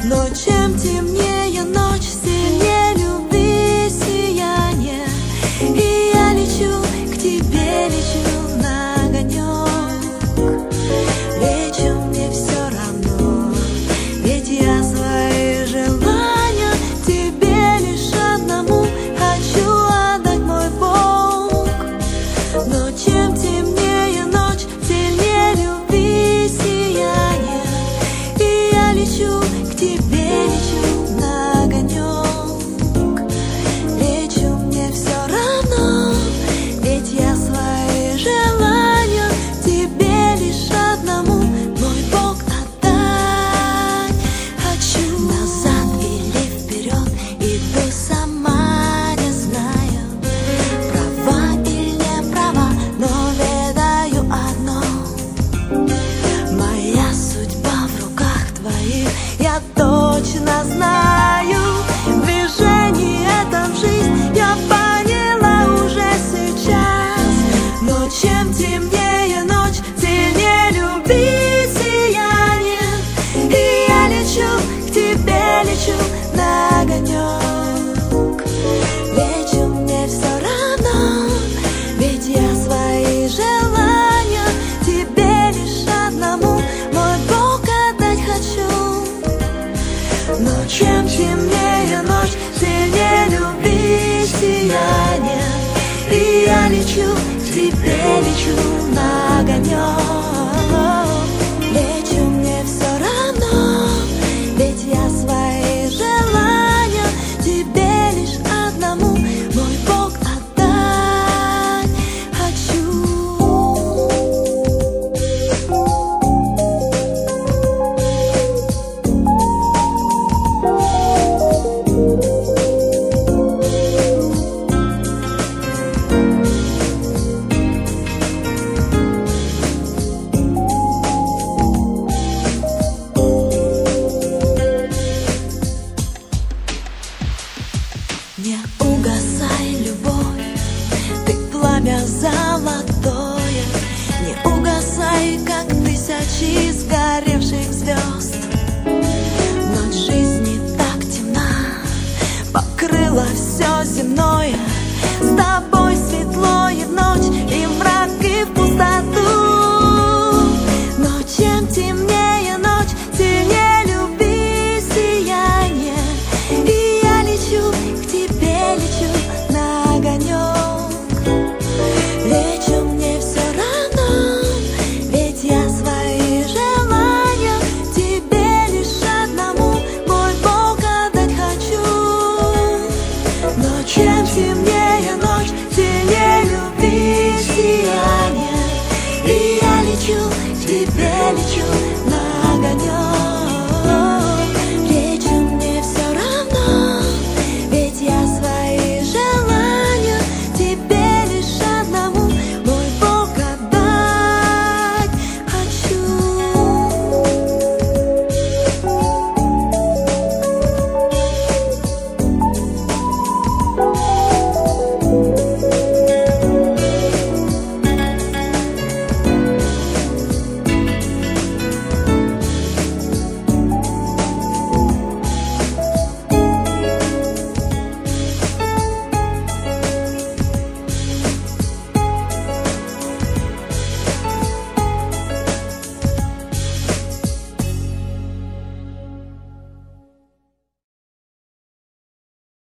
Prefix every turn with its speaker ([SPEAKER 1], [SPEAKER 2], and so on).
[SPEAKER 1] Но чем темнее ночь, сильнее любви сияние. И я лечу к тебе, лечу на огонек. Лечу, мне все равно, ведь я свои желания тебе лишь одному хочу отдать, мой Бог. Но чем темнее ночь, сильнее любви сияние. И я лечу к тебе, лечу на огонек. Лечу, мне все равно, ведь я свои желания тебе лишь одному, мой Бог, отдать хочу. Назад или вперед иду, сама не знаю, права или не права, но ведаю одно: моя судьба в руках твоих, я точно знаю. Движение это в жизнь, я поняла уже сейчас. Но чем темнее ночь, сильнее любви сияние. И я лечу к тебе, лечу на огонек. Лечу, мне все равно, ведь я свои желания тебе лишь одному, мой Бог, отдать хочу. Но чем темнее ночь, сильнее любви сияние. И я лечу к тебе, лечу на